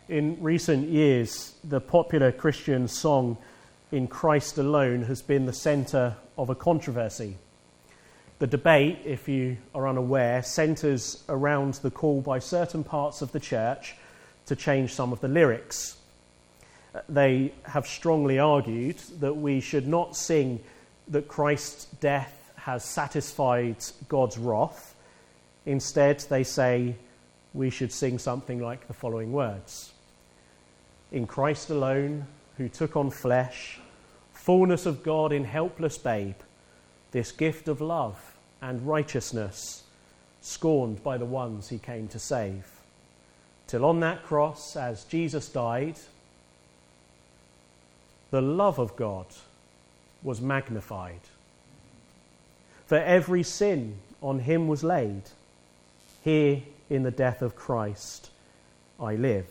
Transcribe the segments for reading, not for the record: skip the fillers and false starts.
In recent years, the popular Christian song "In Christ Alone" has been the centre of a controversy. The debate, if you are unaware, centres around the call by certain parts of the church to change some of the lyrics. They have strongly argued that we should not sing that Christ's death has satisfied God's wrath. Instead, they say we should sing something like the following words: "In Christ alone, who took on flesh, fullness of God in helpless babe, this gift of love and righteousness, scorned by the ones he came to save. Till on that cross, as Jesus died, the love of God was magnified. For every sin on him was laid. Here in the death of Christ I live."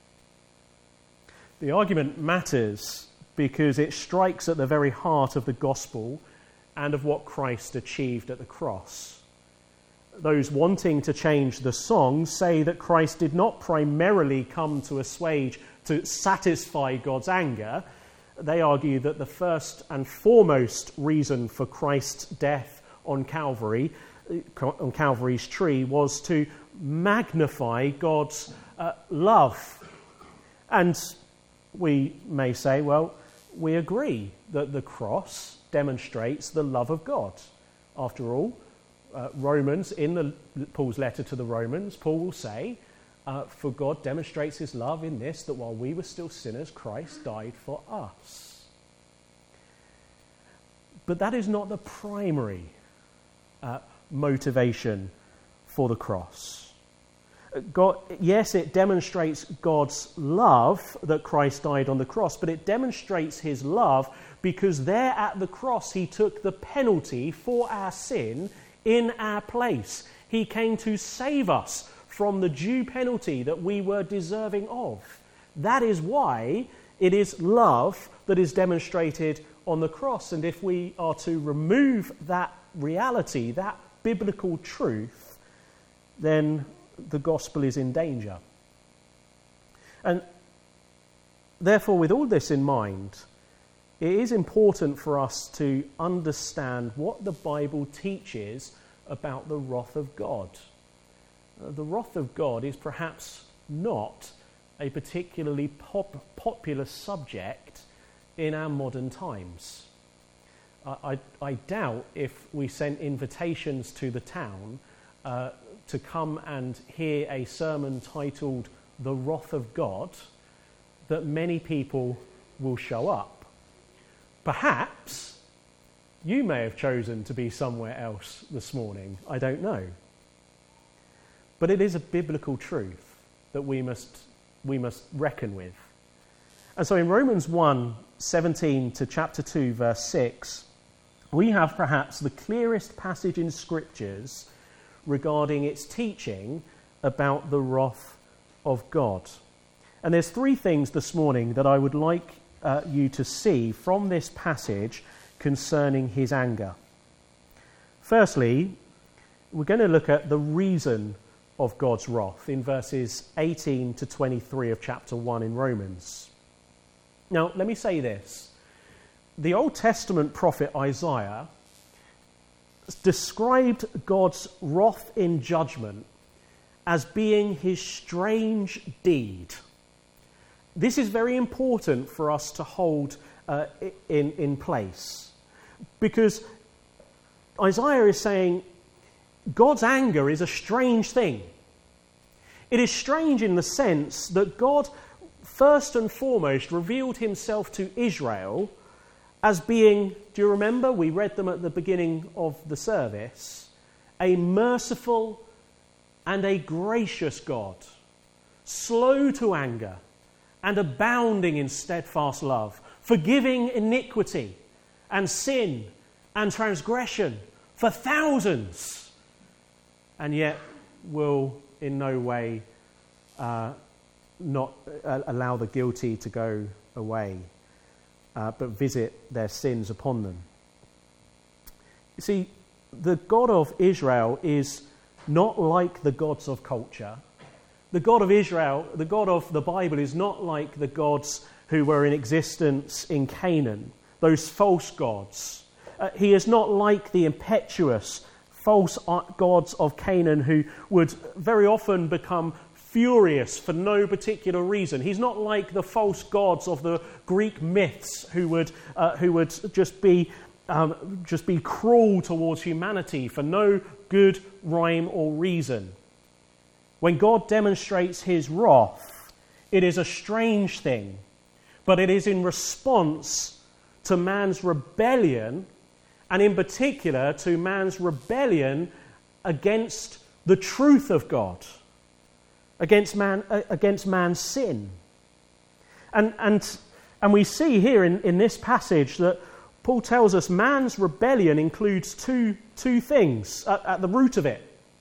The argument matters because it strikes at the very heart of the gospel and of what Christ achieved at the cross. Those wanting to change the song say that Christ did not primarily come to satisfy God's anger. They argue that the first and foremost reason for Christ's death on Calvary's tree, was to magnify God's love. And we may say, well, we agree that the cross demonstrates the love of God. After all, Romans, in Paul's letter to the Romans, Paul will say, "For God demonstrates his love in this, that while we were still sinners, Christ died for us." But that is not the primary motivation for the cross. Yes, it demonstrates God's love that Christ died on the cross, but it demonstrates his love because there at the cross he took the penalty for our sin in our place. He came to save us from the due penalty that we were deserving of. That is why it is love that is demonstrated on the cross. And if we are to remove that reality, that biblical truth, then the gospel is in danger. And therefore, with all this in mind, it is important for us to understand what the Bible teaches about the wrath of God. The wrath of God is perhaps not a particularly popular subject in our modern times. I doubt if we sent invitations to the town to come and hear a sermon titled "The Wrath of God," that many people will show up. Perhaps you may have chosen to be somewhere else this morning. I don't know. But it is a biblical truth that we must reckon with. And so in Romans 1:17 to chapter 2, verse 6, we have perhaps the clearest passage in Scriptures regarding its teaching about the wrath of God. And there's three things this morning that I would like you to see from this passage concerning his anger. Firstly, we're going to look at the reason of God's wrath in verses 18 to 23 of chapter 1 in Romans. Now, let me say this. The Old Testament prophet Isaiah described God's wrath in judgment as being his strange deed. This is very important for us to hold in place, because Isaiah is saying God's anger is a strange thing. It is strange in the sense that God first and foremost revealed himself to Israel as being, do you remember, we read them at the beginning of the service, a merciful and a gracious God, slow to anger and abounding in steadfast love, forgiving iniquity and sin and transgression for thousands, and yet will in no way not allow the guilty to go away, but visit their sins upon them. You see, the God of Israel is not like the gods of culture. the God of Israel, the God of the Bible, is not like the gods who were in existence in Canaan, those false gods. He is not like the impetuous, false gods of Canaan who would very often become furious for no particular reason. He's not like the false gods of the Greek myths who would just be cruel towards humanity for no good rhyme or reason. When God demonstrates his wrath, it is a strange thing, but it is in response to man's rebellion, and in particular to man's rebellion against the truth of God, against man's sin. And we see here in this passage that Paul tells us man's rebellion includes two things at the root of it.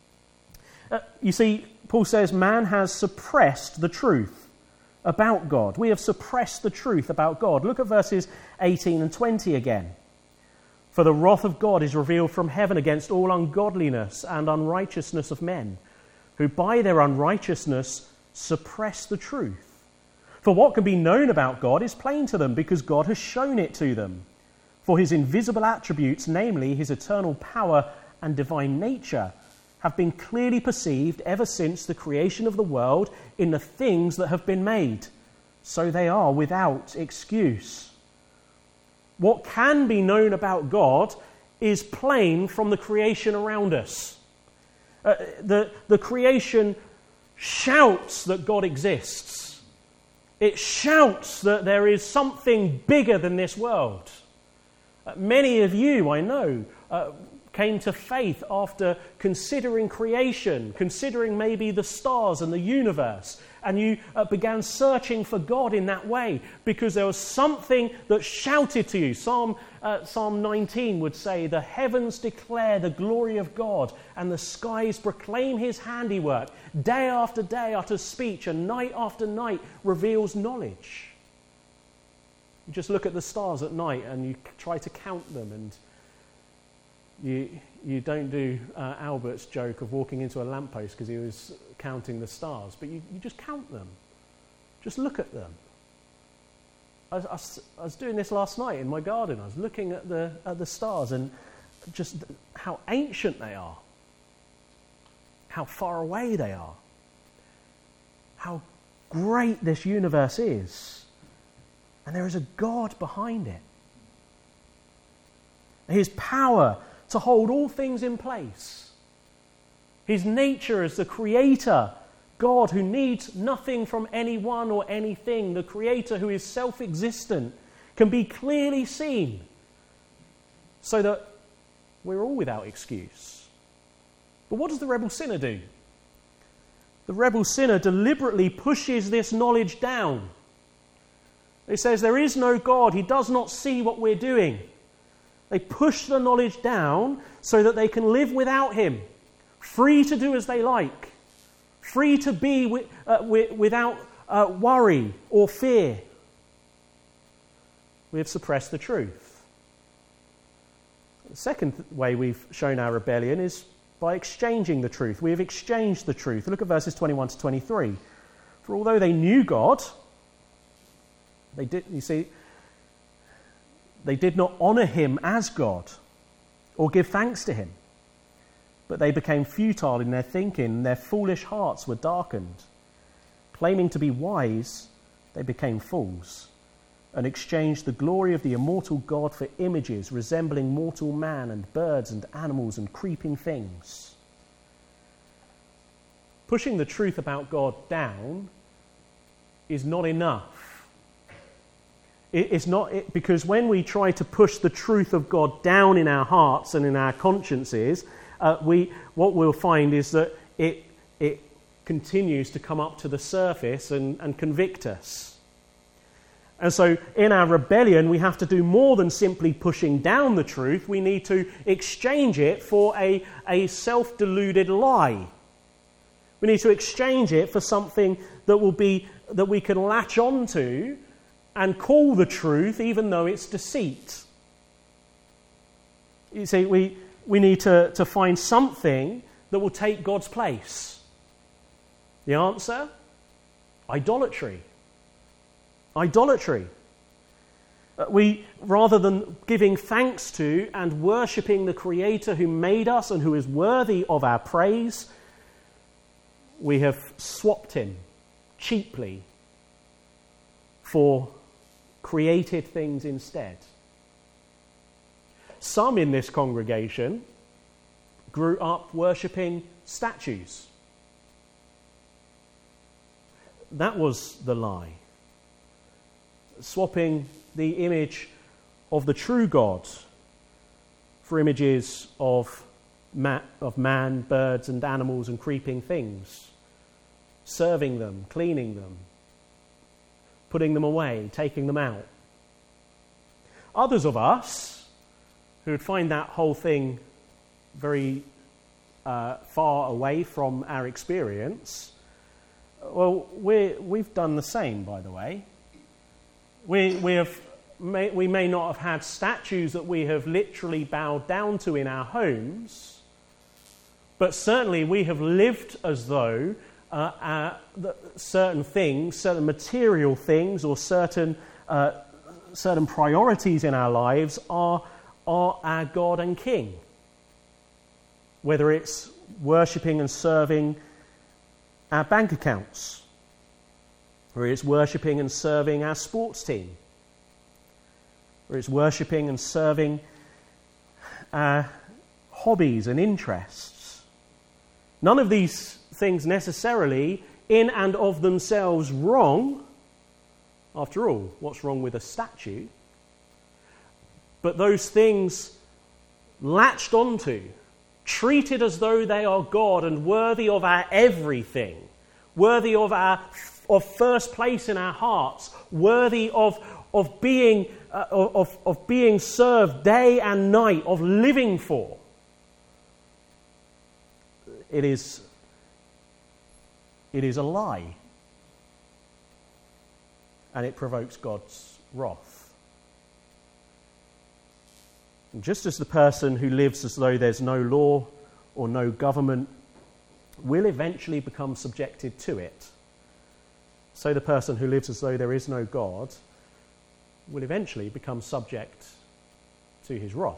You see, Paul says man has suppressed the truth about God. We have suppressed the truth about God. Look at verses 18 and 20 again. For the wrath of God is revealed from heaven against all ungodliness and unrighteousness of men, who by their unrighteousness suppress the truth. For what can be known about God is plain to them, because God has shown it to them. For his invisible attributes, namely his eternal power and divine nature, have been clearly perceived ever since the creation of the world in the things that have been made. So they are without excuse. What can be known about God is plain from the creation around us. The creation shouts that God exists. It shouts that there is something bigger than this world. Many of you, I know, came to faith after considering creation, considering maybe the stars and the universe, and you began searching for God in that way because there was something that shouted to you. Psalm 19 would say, "The heavens declare the glory of God, and the skies proclaim his handiwork. Day after day utters speech, and night after night reveals knowledge." You just look at the stars at night and you try to count them, and you don't do Albert's joke of walking into a lamppost because he was counting the stars, but you just count them. Just look at them. I was doing this last night in my garden. I was looking at the stars and just how ancient they are, how far away they are, how great this universe is, and there is a God behind it. His power to hold all things in place. His nature as the creator, God who needs nothing from anyone or anything, the creator who is self-existent, can be clearly seen so that we're all without excuse. But what does the rebel sinner do? The rebel sinner deliberately pushes this knowledge down. It says there is no God. He does not see what we're doing. They push the knowledge down so that they can live without him, free to do as they like, free to be without worry or fear. We have suppressed the truth. The second way we've shown our rebellion is by exchanging the truth. We have exchanged the truth. Look at verses 21 to 23. For although they knew God, they did not honour him as God or give thanks to him, but they became futile in their thinking, and their foolish hearts were darkened. Claiming to be wise, they became fools and exchanged the glory of the immortal God for images resembling mortal man and birds and animals and creeping things. Pushing the truth about God down is not enough. It's not because when we try to push the truth of God down in our hearts and in our consciences, what we'll find is that it continues to come up to the surface and convict us. And so in our rebellion, we have to do more than simply pushing down the truth. We need to exchange it for a self-deluded lie. We need to exchange it for something that we can latch onto and call the truth even though it's deceit. You see, we need to find something that will take God's place. The answer? Idolatry. Idolatry. We, rather than giving thanks to and worshipping the Creator who made us and who is worthy of our praise, we have swapped him cheaply for created things instead. Some in this congregation grew up worshipping statues. That was the lie. Swapping the image of the true God for images of man, birds and animals and creeping things. Serving them, cleaning them, putting them away, taking them out. Others of us who would find that whole thing very far away from our experience, well, we've done the same, by the way. We may not have had statues that we have literally bowed down to in our homes, but certainly we have lived as though certain things, certain material things, or certain priorities in our lives are our God and King. Whether it's worshipping and serving our bank accounts, or it's worshipping and serving our sports team, or it's worshipping and serving our hobbies and interests. None of these things necessarily in and of themselves wrong. After all, what's wrong with a statue? But those things latched onto, treated as though they are God and worthy of our everything, worthy of first place in our hearts, worthy of being served day and night, of living for. It is a lie, and it provokes God's wrath. And just as the person who lives as though there's no law or no government will eventually become subjected to it, so the person who lives as though there is no God will eventually become subject to his wrath.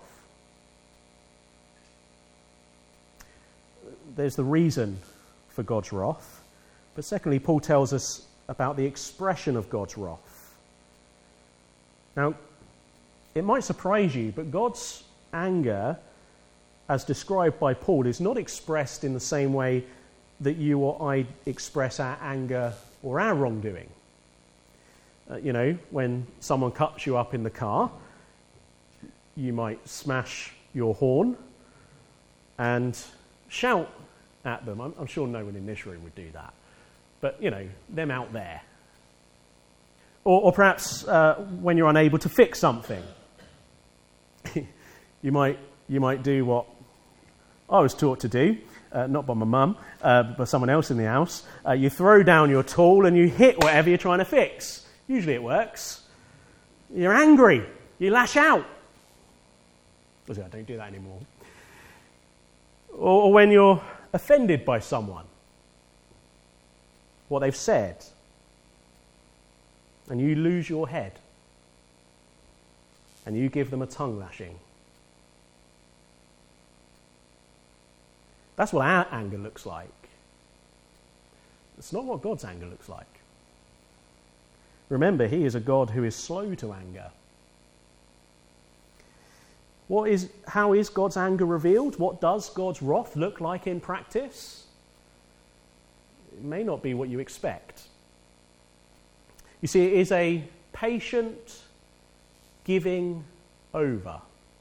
There's the reason for God's wrath, but secondly, Paul tells us about the expression of God's wrath. Now, it might surprise you, but God's anger, as described by Paul, is not expressed in the same way that you or I express our anger or our wrongdoing. When someone cuts you up in the car, you might smash your horn and shout at them. I'm sure no one in this room would do that. But, them out there. Or perhaps when you're unable to fix something, you might do what I was taught to do, not by my mum, but by someone else in the house. You throw down your tool and you hit whatever you're trying to fix. Usually it works. You're angry. You lash out. I don't do that anymore. Or when you're offended by someone, what they've said, and you lose your head, and you give them a tongue lashing. That's what our anger looks like. It's not what God's anger looks like. Remember, he is a God who is slow to anger. How is God's anger revealed? What does God's wrath look like in practice? It may not be what you expect. You see, it is a patient giving over.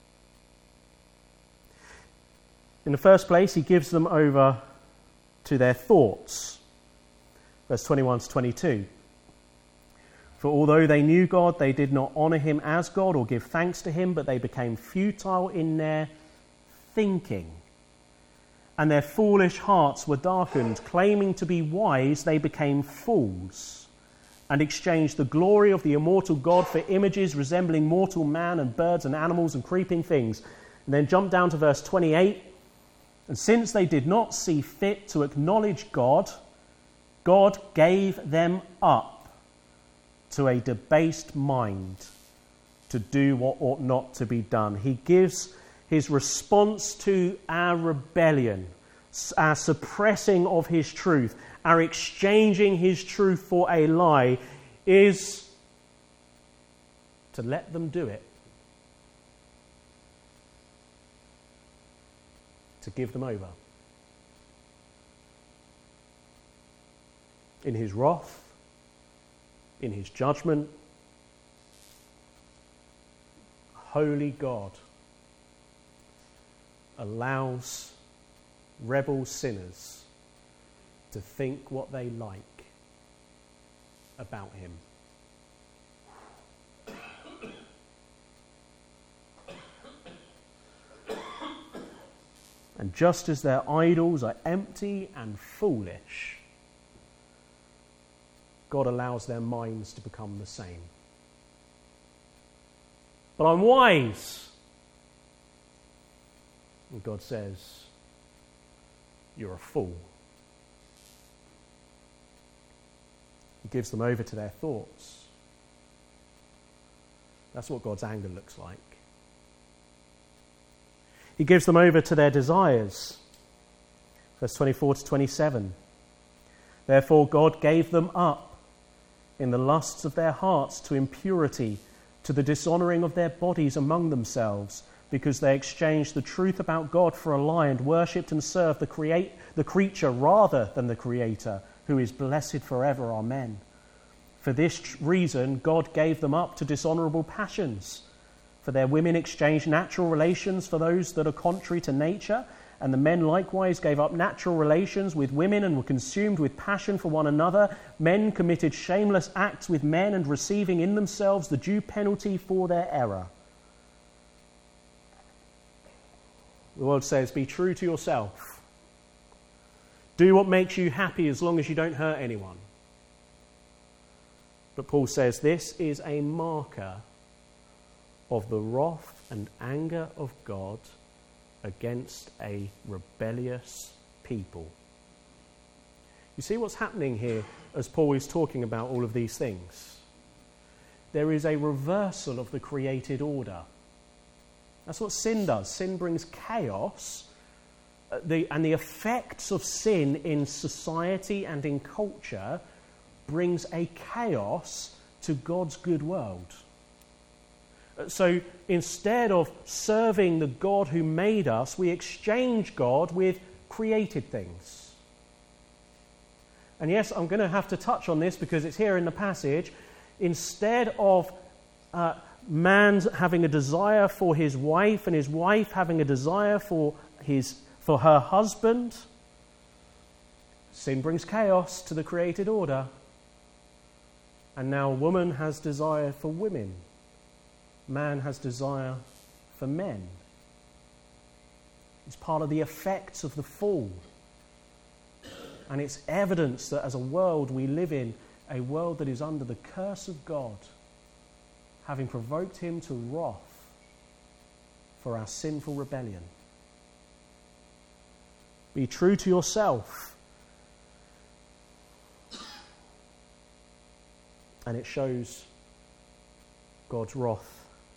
In the first place, he gives them over to their thoughts. Verse 21 to 22. For although they knew God, they did not honour him as God or give thanks to him, but they became futile in their thinking. And their foolish hearts were darkened. Claiming to be wise, they became fools, and exchanged the glory of the immortal God for images resembling mortal man and birds and animals and creeping things. And then jump down to verse 28. And since they did not see fit to acknowledge God, God gave them up to a debased mind to do what ought not to be done. He gives his response to our rebellion, our suppressing of his truth, our exchanging his truth for a lie, is to let them do it. To give them over. In his wrath, in his judgment, holy God allows rebel sinners to think what they like about him. And just as their idols are empty and foolish, God allows their minds to become the same. But I'm wise. And God says, you're a fool. He gives them over to their thoughts. That's what God's anger looks like. He gives them over to their desires. Verse 24 to 27. Therefore God gave them up in the lusts of their hearts to impurity, to the dishonouring of their bodies among themselves, because they exchanged the truth about God for a lie and worshipped and served the creature rather than the Creator, who is blessed forever. Amen. For this reason God gave them up to dishonourable passions. For their women exchanged natural relations for those that are contrary to nature, and the men likewise gave up natural relations with women and were consumed with passion for one another. Men committed shameless acts with men, and receiving in themselves the due penalty for their error. The world says, be true to yourself. Do what makes you happy as long as you don't hurt anyone. But Paul says this is a marker of the wrath and anger of God against a rebellious people. You see what's happening here as Paul is talking about all of these things? There is a reversal of the created order. That's what sin does. Sin brings chaos, and the effects of sin in society and in culture brings a chaos to God's good world. So instead of serving the God who made us, we exchange God with created things. And yes, I'm going to have to touch on this because it's here in the passage. Instead of man having a desire for his wife and his wife having a desire for her husband, sin brings chaos to the created order. And now woman has desire for women. Man has desire for men. It's part of the effects of the fall. And it's evidence that as a world we live in, a world that is under the curse of God, having provoked him to wrath for our sinful rebellion. Be true to yourself. And it shows God's wrath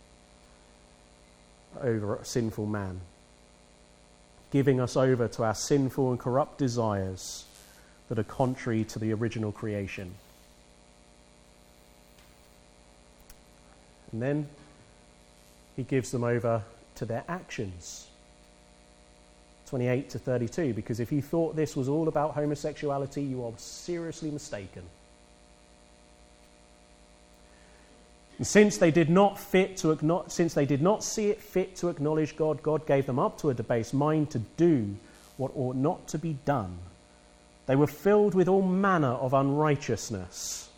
over a sinful man, giving us over to our sinful and corrupt desires that are contrary to the original creation. And then he gives them over to their actions. 28 to 32, because if you thought this was all about homosexuality, you are seriously mistaken. And since they did not see it fit to acknowledge God, God gave them up to a debased mind to do what ought not to be done. They were filled with all manner of unrighteousness,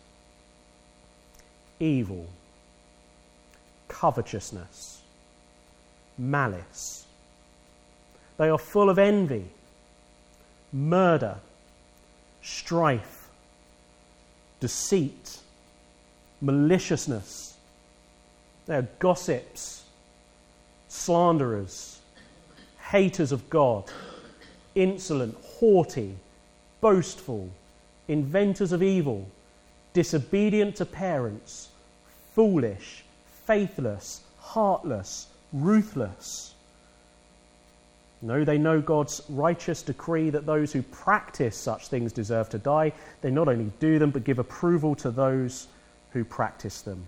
evil, covetousness, malice. They are full of envy, murder, strife, deceit, maliciousness. They are gossips, slanderers, haters of God, insolent, haughty, boastful, inventors of evil, disobedient to parents, foolish, faithless, heartless, ruthless. No, they know God's righteous decree that those who practice such things deserve to die. They not only do them, but give approval to those who practice them.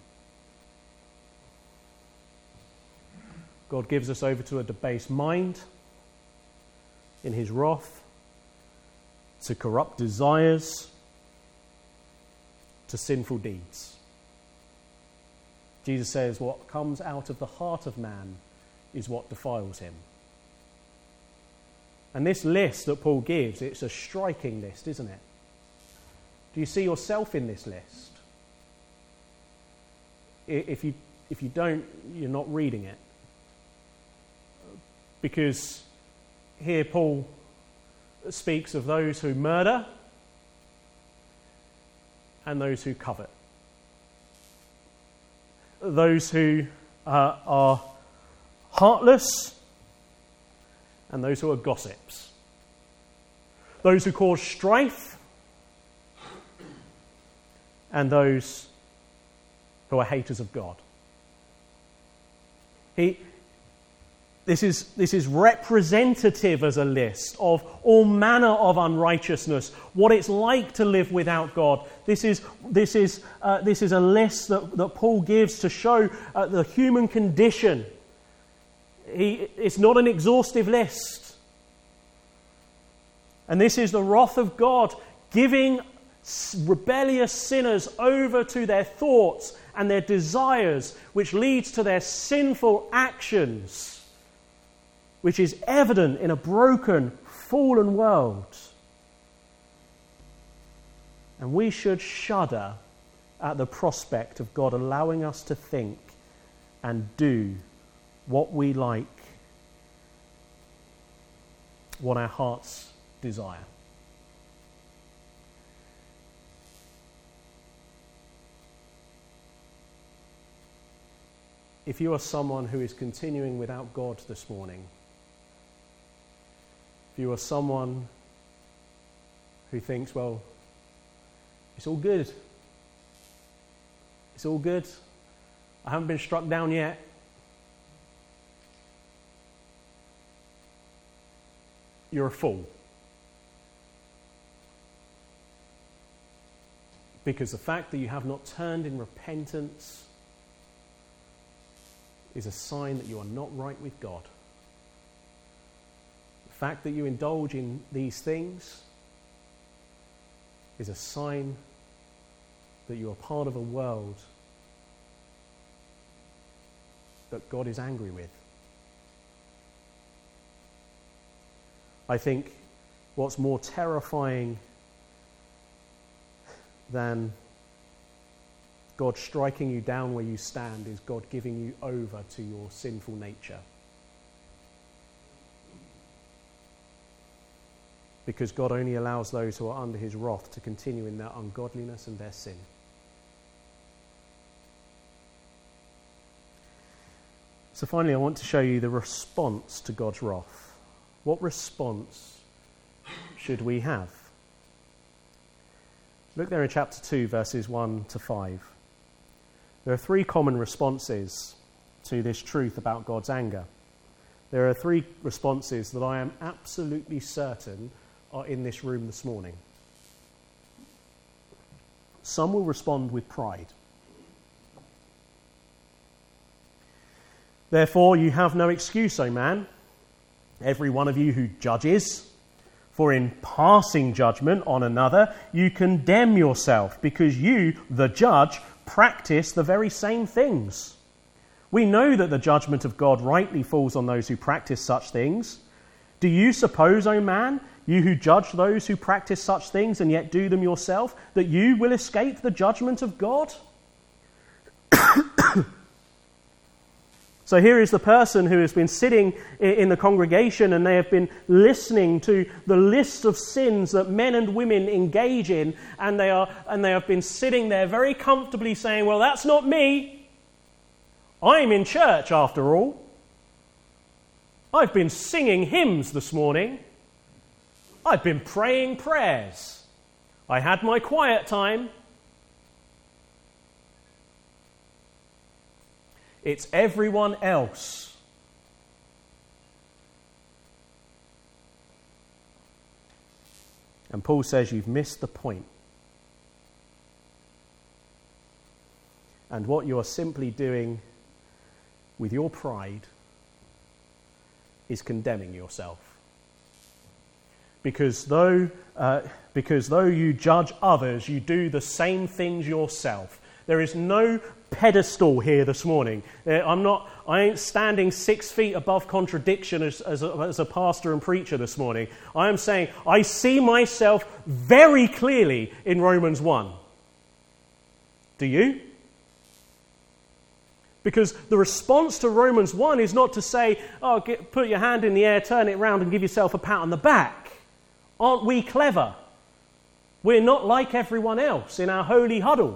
God gives us over to a debased mind in his wrath, to corrupt desires, to sinful deeds. Jesus says what comes out of the heart of man is what defiles him. And this list that Paul gives, it's a striking list, isn't it? Do you see yourself in this list? If you don't, you're not reading it. Because here Paul speaks of those who murder and those who covet. Those who are heartless and those who are gossips. Those who cause strife and those who are haters of God. This is representative as a list of all manner of unrighteousness, what it's like to live without God. This is a list that Paul gives to show the human condition. It's not an exhaustive list. And this is the wrath of God giving rebellious sinners over to their thoughts and their desires, which leads to their sinful actions, which is evident in a broken, fallen world. And we should shudder at the prospect of God allowing us to think and do what we like, what our hearts desire. If you are someone who is continuing without God this morning, if you are someone who thinks, well, it's all good. It's all good. I haven't been struck down yet. You're a fool. Because the fact that you have not turned in repentance is a sign that you are not right with God. The fact that you indulge in these things is a sign that you are part of a world that God is angry with. I think what's more terrifying than God striking you down where you stand is God giving you over to your sinful nature. Because God only allows those who are under his wrath to continue in their ungodliness and their sin. So finally, I want to show you the response to God's wrath. What response should we have? Look there in chapter 2, verses 1 to 5. There are three common responses to this truth about God's anger. There are three responses that I am absolutely certain are in this room this morning. Some will respond with pride. Therefore, you have no excuse, O man, every one of you who judges, for in passing judgment on another, you condemn yourself, because you, the judge, practice the very same things. We know that the judgment of God rightly falls on those who practice such things. Do you suppose, O man, you who judge those who practice such things and yet do them yourself, that you will escape the judgment of God? So here is the person who has been sitting in the congregation and they have been listening to the list of sins that men and women engage in, and they have been sitting there very comfortably saying, well, that's not me. I'm in church after all. I've been singing hymns this morning. I've been praying prayers. I had my quiet time. It's everyone else. And Paul says you've missed the point. And what you are simply doing with your pride is condemning yourself. Because though you judge others, you do the same things yourself. There is no pedestal here this morning. I ain't standing 6 feet above contradiction as a pastor and preacher this morning. I am saying I see myself very clearly in Romans 1. Do you? Because the response to Romans 1 is not to say, put your hand in the air, turn it round and give yourself a pat on the back. Aren't we clever? We're not like everyone else in our holy huddle.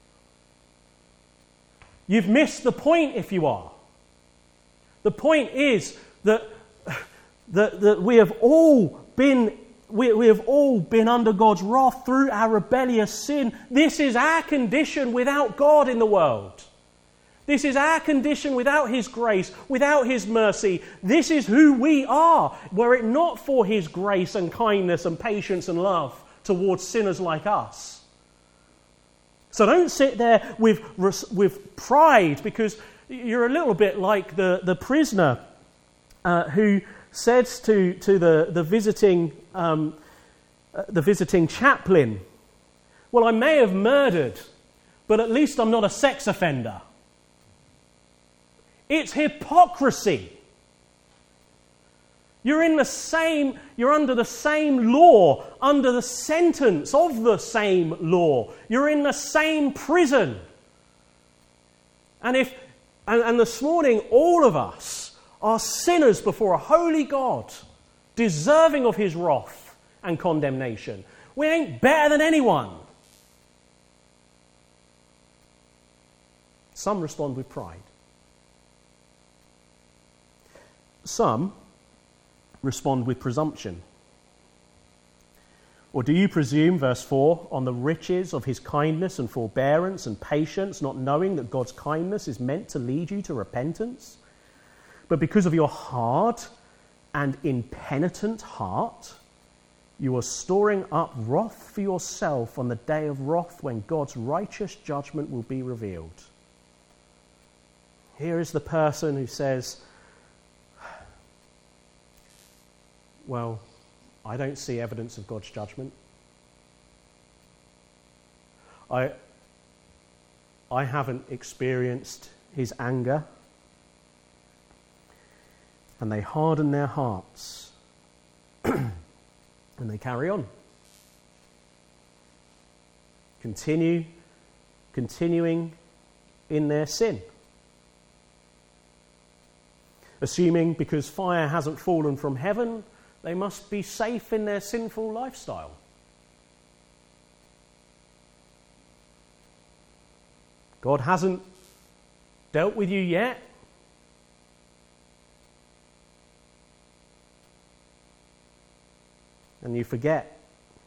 You've missed the point if you are. The point is that we have all been under God's wrath through our rebellious sin. This is our condition without God in the world. This is our condition without His grace, without His mercy. This is who we are, were it not for His grace and kindness and patience and love towards sinners like us. So don't sit there with pride, because you're a little bit like the prisoner who says to the visiting chaplain, well, I may have murdered, but at least I'm not a sex offender. It's hypocrisy. You're under the same law, under the sentence of the same law. You're in the same prison. And this morning, all of us are sinners before a holy God, deserving of His wrath and condemnation. We ain't better than anyone. Some respond with pride. Some respond with presumption. Or do you presume, verse 4, on the riches of His kindness and forbearance and patience, not knowing that God's kindness is meant to lead you to repentance? But because of your hard and impenitent heart, you are storing up wrath for yourself on the day of wrath when God's righteous judgment will be revealed. Here is the person who says, well, I don't see evidence of God's judgment. I haven't experienced His anger. And they harden their hearts. And they carry on. Continuing in their sin. Assuming because fire hasn't fallen from heaven, they must be safe in their sinful lifestyle. God hasn't dealt with you yet. And you forget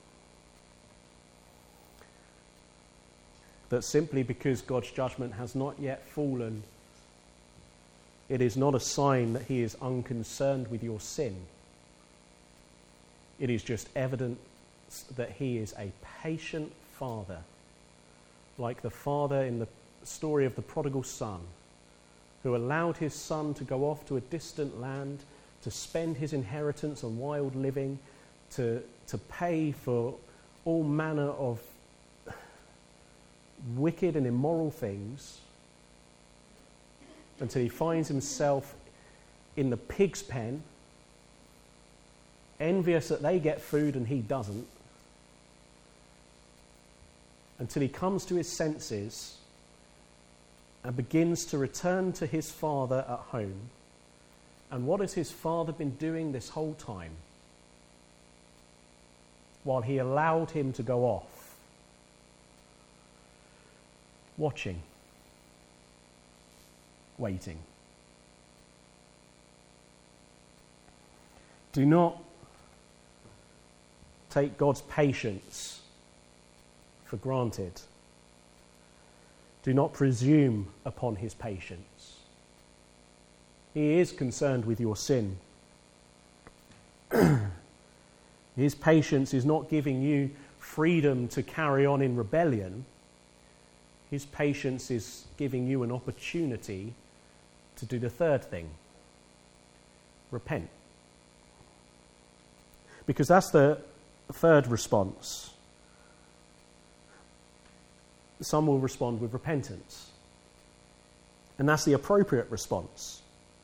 that simply because God's judgment has not yet fallen, it is not a sign that He is unconcerned with your sin. It is just evidence that He is a patient Father, like the father in the story of the prodigal son, who allowed his son to go off to a distant land, to spend his inheritance on wild living, to pay for all manner of wicked and immoral things, until he finds himself in the pig's pen, envious that they get food and he doesn't, until he comes to his senses and begins to return to his father at home. And what has his father been doing this whole time? While he allowed him to go off? Watching. Waiting. Do not take God's patience for granted. Do not presume upon his patience. He is concerned with your sin. His patience is not giving you freedom to carry on in rebellion. His patience is giving you an opportunity to do the third thing. Repent. Because that's the third response. Some will respond with repentance. And that's the appropriate response.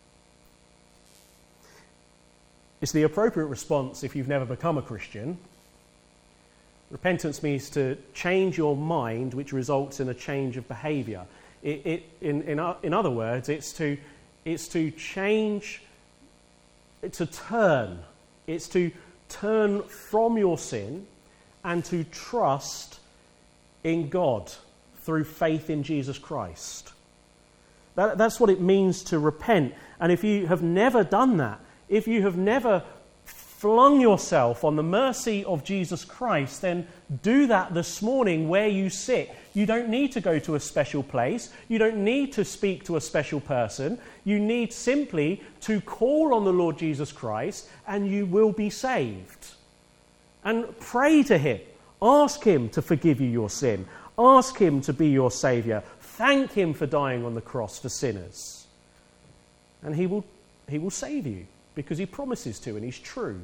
It's the appropriate response if you've never become a Christian. Repentance means to change your mind, which results in a change of behaviour. In other words, it's to change, to turn. It's to turn from your sin and to trust in God through faith in Jesus Christ. That's what it means to repent. And if you have never done that, if you have never flung yourself on the mercy of Jesus Christ, then do that this morning where you sit. You don't need to go to a special place. You don't need to speak to a special person. You need simply to call on the Lord Jesus Christ and you will be saved. And pray to him. Ask him to forgive you your sin. Ask him to be your Saviour. Thank him for dying on the cross for sinners. And he will save you, because he promises to, and he's true.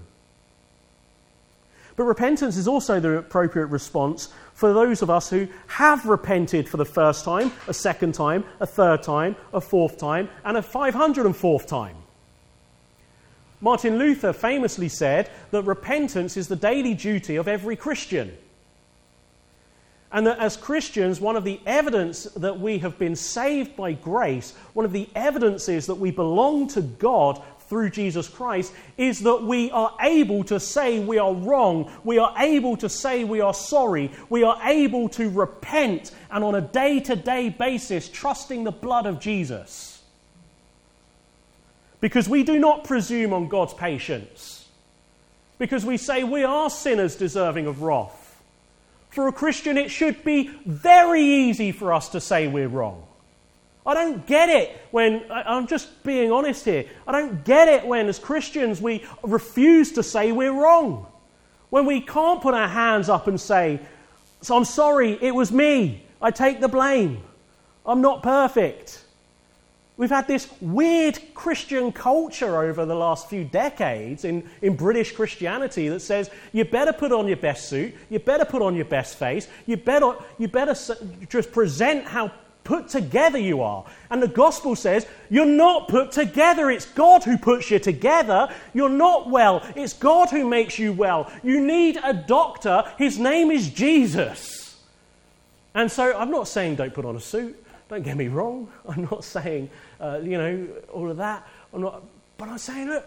But repentance is also the appropriate response for those of us who have repented for the first time, a second time, a third time, a fourth time, and a 504th time. Martin Luther famously said that repentance is the daily duty of every Christian. And that as Christians, one of the evidence that we have been saved by grace, one of the evidences that we belong to God through Jesus Christ, is that we are able to say we are wrong. We are able to say we are sorry. We are able to repent, and on a day-to-day basis, trusting the blood of Jesus. Because we do not presume on God's patience. Because we say we are sinners deserving of wrath. For a Christian, it should be very easy for us to say we're wrong. I don't get it when, I'm just being honest here, I don't get it when as Christians we refuse to say we're wrong. When we can't put our hands up and say, so I'm sorry, it was me, I take the blame, I'm not perfect. We've had this weird Christian culture over the last few decades in British Christianity that says you better put on your best suit, you better put on your best face, you better just present how put together you are. And the gospel says you're not put together. It's God who puts you together. You're not well. It's God who makes you well. You need a doctor. His name is Jesus. And so I'm not saying don't put on a suit. Don't get me wrong. I'm not saying, all of that. But I'm saying, look,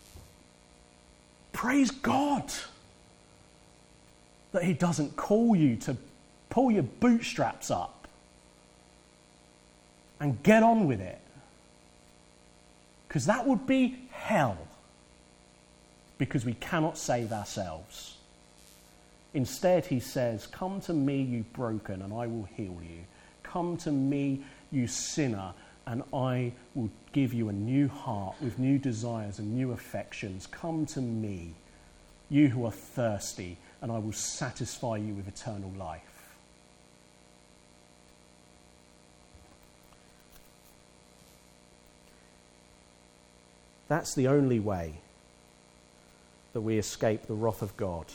praise God that he doesn't call you to pull your bootstraps up and get on with it. Because that would be hell. Because we cannot save ourselves. Instead, he says, come to me, you broken, and I will heal you. Come to me, you sinner, and I will give you a new heart with new desires and new affections. Come to me, you who are thirsty, and I will satisfy you with eternal life. That's the only way that we escape the wrath of God,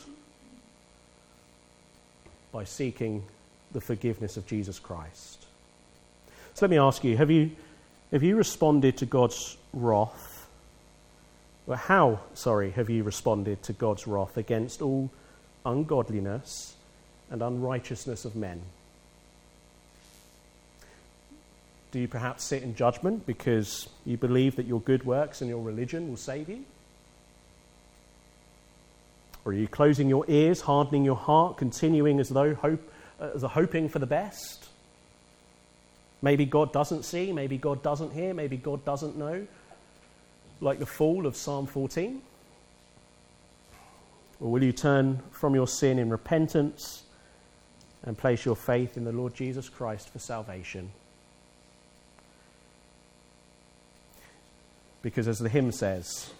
by seeking the forgiveness of Jesus Christ. So let me ask you, have you responded to God's wrath? Well, how have you responded to God's wrath against all ungodliness and unrighteousness of men? Do you perhaps sit in judgment because you believe that your good works and your religion will save you? Or are you closing your ears, hardening your heart, continuing as though hoping for the best? Maybe God doesn't see, maybe God doesn't hear, maybe God doesn't know, like the fool of Psalm 14? Or will you turn from your sin in repentance and place your faith in the Lord Jesus Christ for salvation. Because as the hymn says,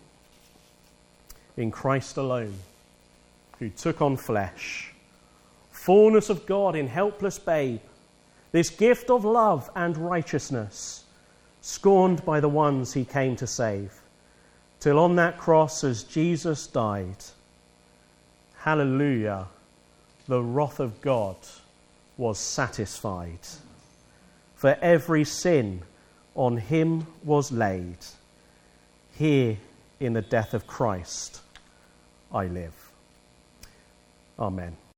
in Christ alone, who took on flesh, fullness of God in helpless babe, this gift of love and righteousness, scorned by the ones he came to save, till on that cross as Jesus died, hallelujah, the wrath of God was satisfied. For every sin on him was laid. Here in the death of Christ I live. Amen.